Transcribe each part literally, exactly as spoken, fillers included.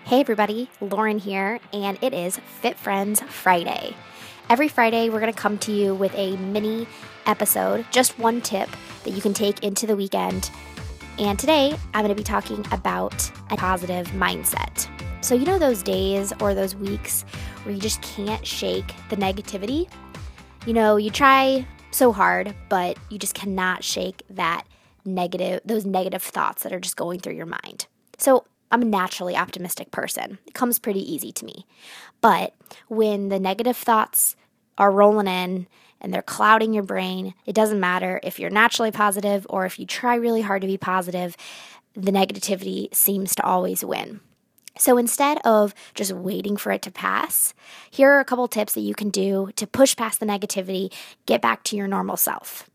Hey everybody, Lauren here, and it is Fit Friends Friday. Every Friday, we're going to come to you with a mini episode, just one tip that you can take into the weekend. And today, I'm going to be talking about a positive mindset. So you know those days or those weeks where you just can't shake the negativity? You know, you try so hard, but you just cannot shake that negative, those negative thoughts that are just going through your mind. So I'm a naturally optimistic person. It comes pretty easy to me. But when the negative thoughts are rolling in and they're clouding your brain, it doesn't matter if you're naturally positive or if you try really hard to be positive, the negativity seems to always win. So instead of just waiting for it to pass, here are a couple tips that you can do to push past the negativity, get back to your normal self.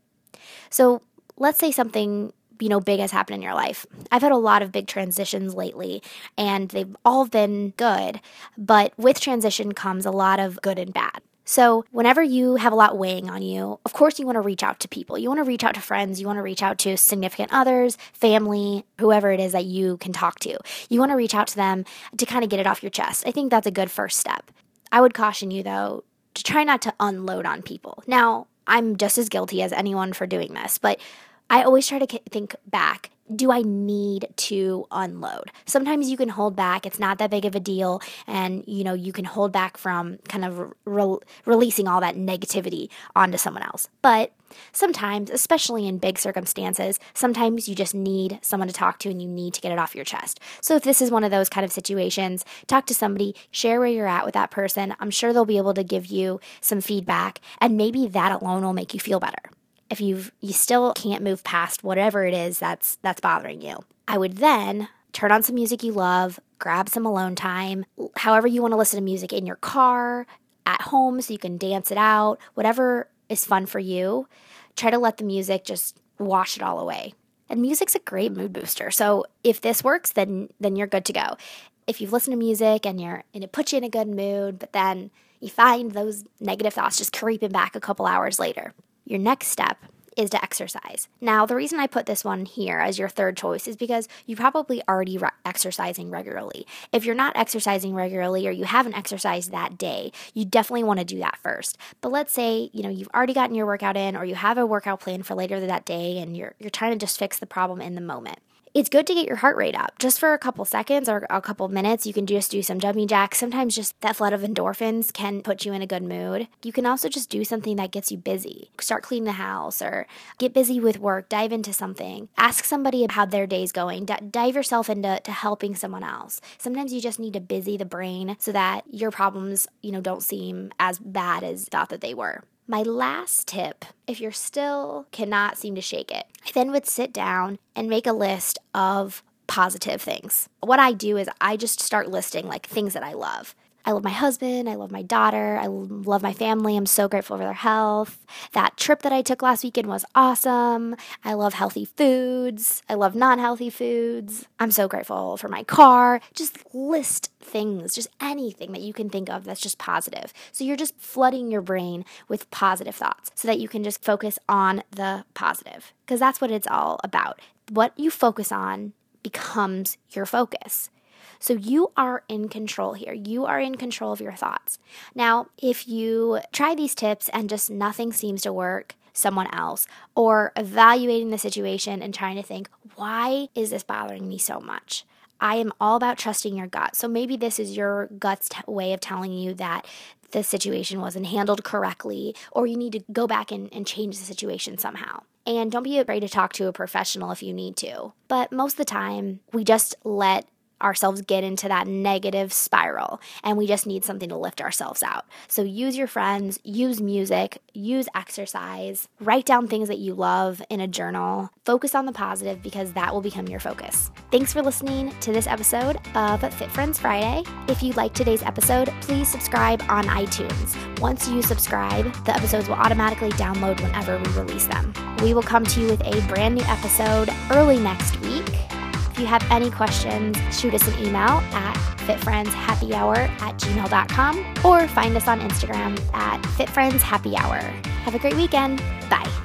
So let's say something you know, big has happened in your life. I've had a lot of big transitions lately, and they've all been good, but with transition comes a lot of good and bad. So whenever you have a lot weighing on you, of course you want to reach out to people. You want to reach out to friends. You want to reach out to significant others, family, whoever it is that you can talk to. You want to reach out to them to kind of get it off your chest. I think that's a good first step. I would caution you, though, to try not to unload on people. Now, I'm just as guilty as anyone for doing this, but I always try to think back, do I need to unload? Sometimes you can hold back. It's not that big of a deal. And, you know, you can hold back from kind of re- releasing all that negativity onto someone else. But sometimes, especially in big circumstances, sometimes you just need someone to talk to and you need to get it off your chest. So if this is one of those kind of situations, talk to somebody, share where you're at with that person. I'm sure they'll be able to give you some feedback, and maybe that alone will make you feel better. If you've, you still can't move past whatever it is that's that's bothering you, I would then turn on some music you love, grab some alone time, however you want to listen to music, in your car, at home so you can dance it out, whatever is fun for you. Try to let the music just wash it all away. And music's a great mood booster. So if this works, then then you're good to go. If you've listened to music and you're and it puts you in a good mood, but then you find those negative thoughts just creeping back a couple hours later, your next step is to exercise. Now, the reason I put this one here as your third choice is because you probably already re- exercising regularly. If you're not exercising regularly or you haven't exercised that day, you definitely want to do that first. But let's say, you know, you've already gotten your workout in, or you have a workout plan for later that day and you're you're trying to just fix the problem in the moment. It's good to get your heart rate up just for a couple seconds or a couple minutes. You can just do some jumping jacks. Sometimes just that flood of endorphins can put you in a good mood. You can also just do something that gets you busy. Start cleaning the house or get busy with work. Dive into something. Ask somebody how their day's going. D- dive yourself into to helping someone else. Sometimes you just need to busy the brain so that your problems, you know, don't seem as bad as thought that they were. My last tip, if you're still cannot seem to shake it, I then would sit down and make a list of positive things. What I do is I just start listing like things that I love. I love my husband. I love my daughter. I love my family. I'm so grateful for their health. That trip that I took last weekend was awesome. I love healthy foods. I love non-healthy foods. I'm so grateful for my car. Just list things, just anything that you can think of that's just positive. So you're just flooding your brain with positive thoughts so that you can just focus on the positive, because that's what it's all about. What you focus on becomes your focus. So you are in control here. You are in control of your thoughts. Now, if you try these tips and just nothing seems to work, someone else, or evaluating the situation and trying to think, why is this bothering me so much? I am all about trusting your gut. So maybe this is your gut's t- way of telling you that the situation wasn't handled correctly, or you need to go back and, and change the situation somehow. And don't be afraid to talk to a professional if you need to. But most of the time, we just let ourselves get into that negative spiral, and we just need something to lift ourselves out. So use your friends, use music, use exercise, write down things that you love in a journal, focus on the positive, because that will become your focus. Thanks for listening to this episode of Fit Friends Friday. If you liked today's episode, please subscribe on iTunes. Once you subscribe, the episodes will automatically download whenever we release them. We will come to you with a brand new episode early next week. If you have any questions, shoot us an email at fitfriendshappyhour at gmail dot com or find us on Instagram at fitfriendshappyhour. Have a great weekend. Bye.